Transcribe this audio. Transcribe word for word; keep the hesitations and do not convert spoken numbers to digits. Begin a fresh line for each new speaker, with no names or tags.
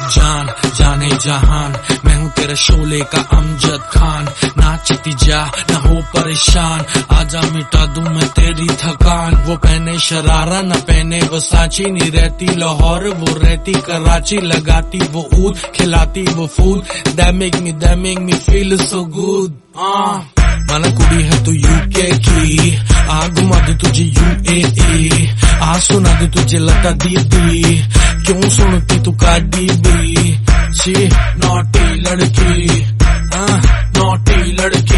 जान जाने जहान, मैं हूँ तेरा शोले का अमजद खान। नाचती जा ना हो परेशान, आजा मिटा दूं मैं तेरी थकान। वो पहने शरारा न पहने वो सांची, नहीं रहती लाहौर वो रहती कराची। लगाती वो ऊद खिलाती वो food, that make me that make me feel so good। ah माना कुड़ी है तू यूके की, आ घुमा दू तुझे यूएई, आ सुना दू तुझे लता दीदी। क्यों सुनती तू कार्डी बी, छी नॉटी लड़की, हाँ नॉटी लड़की।